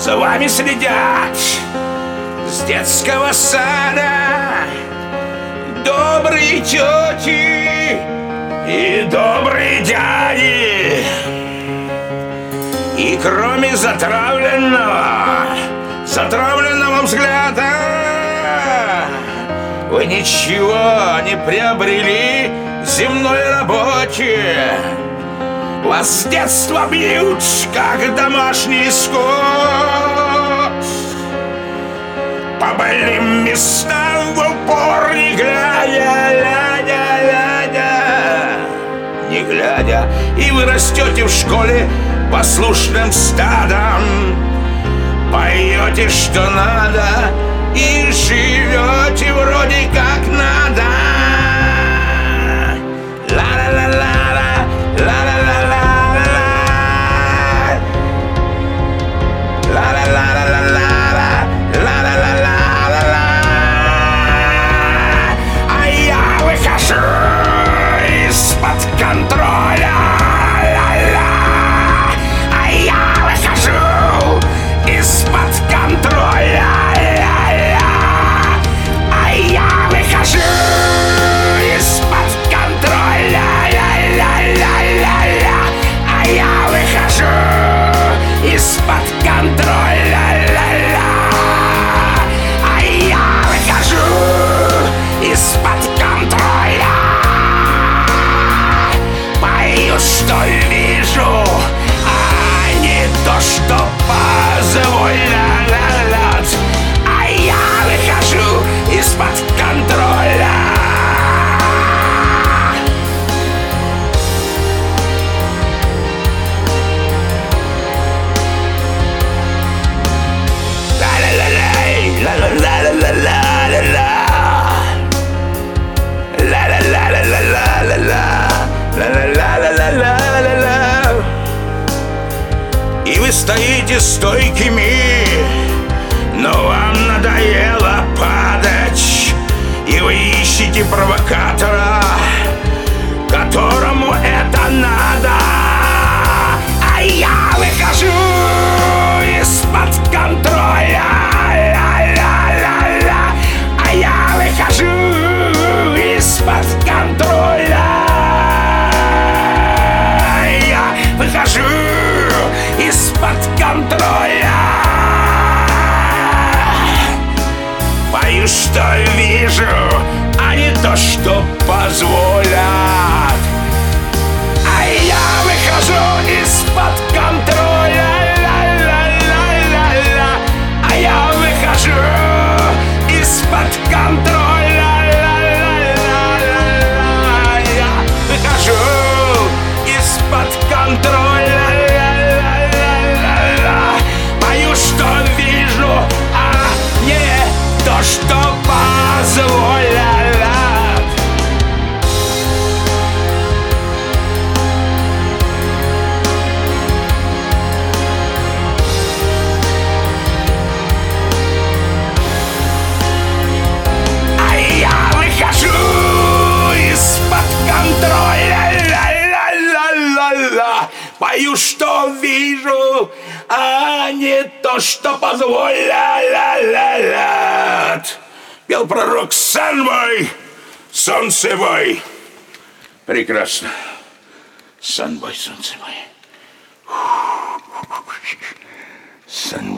За вами следят с детского сада добрые тети и добрые дяди. И кроме затравленного взгляда, вы ничего не приобрели в земной работе. Вас с детства бьют, как домашний скот. По больным местам в упор не глядя, и вы растете в школе послушным стадом. Поете, что надо, и живете вроде как надо. Ла-ла-ла-ла-ла, ла-ла-ла-ла-ла, ла-ла-ла-ла-ла-ла, ла-ла-ла-ла-ла-ла. А я выхожу из-под контроля. А я выхожу из-под контроля. А я выхожу из-под контроля. А я выхожу из-под контроля. А я выхожу из-под контроля. Пою, что вижу, а не то, что позволят. А я выхожу из-под контроля. И вы стоите стойкими, но вам надоело падать. И вы ищете провокатора, которому это надо. А я выхожу из-под контроля. А я выхожу из-под контроля. Я выхожу из-под контроля. Пою, что вижу, а не то, что позволят. А я выхожу из-под контроля. А я выхожу из-под контроля. Я выхожу из-под контроля. Пою, что вижу, а не то, что позволят. А я выхожу из-под контроля. Пою, что вижу, а не то, что позволят. Пел пророк Санбой, солнцебой. Прекрасно. Санбой, солнцебой. Санбой.